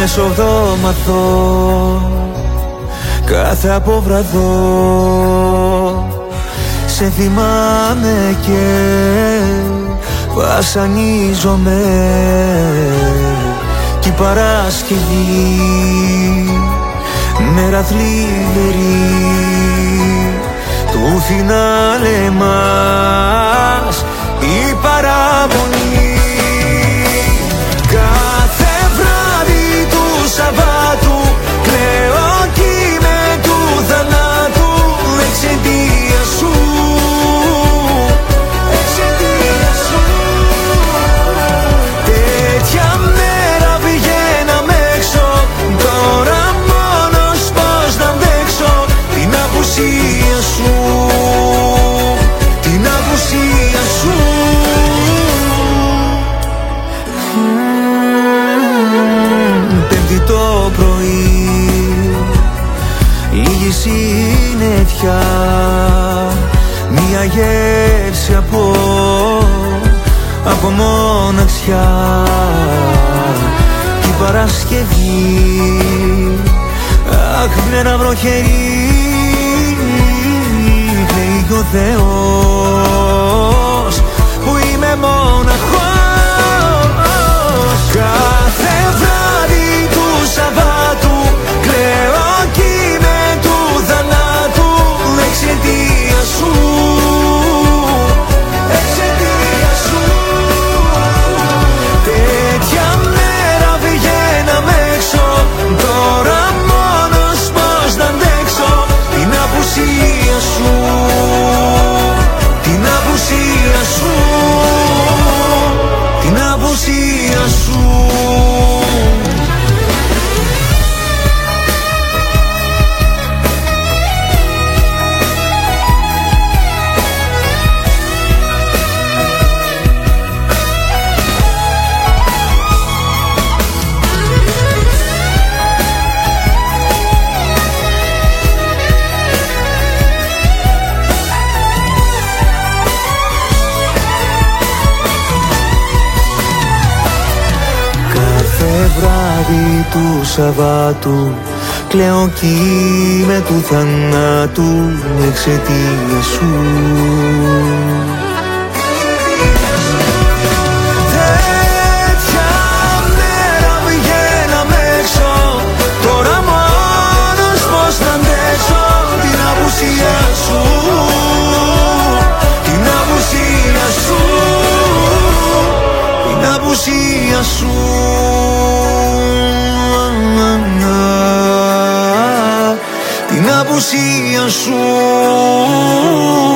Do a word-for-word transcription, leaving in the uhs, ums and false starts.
μεσοβδόμαθο κάθε αποβραδό σε θυμάμαι και βασανίζομαι. Κι η Παρασκευή μέρα θλιβερή του φινάλε μας η παραμονή. Κάθε βράδυ του Σαββάτου κλαίω κι με του θανάτου εξαιτία σου, εξαιτία σου. Τέτοια μέρα πηγαίναμε έξω, τώρα μόνος πώς να αντέξω την απουσία σου, την απουσία σου. Πέμπτη το πρωί, λίγη συννεφιά, μια γεύση από, από μοναξιά. Κι η Παρασκευή, αχ μέρα βροχερή, κλαίει ο Θεός που είμαι μοναχός. Κάθε βράδυ του Σαββάτου κλαίω κι με του θανάτου εξαιτία σου, εξαιτία σου. Τέτοια μέρα πηγαίναμε έξω, τώρα μόνος πώς να αντέξω την απουσία σου, την απουσία σου, την απουσία σου. Βράδυ του Σαββάτου κλαίω κι με του θανάτου εξαιτία σου. Τέτοια μέρα πηγαίναμε έξω, τώρα μόνος πώς να αντέξω την απουσία σου, την απουσία σου, την απουσία σου. Την απουσία σου.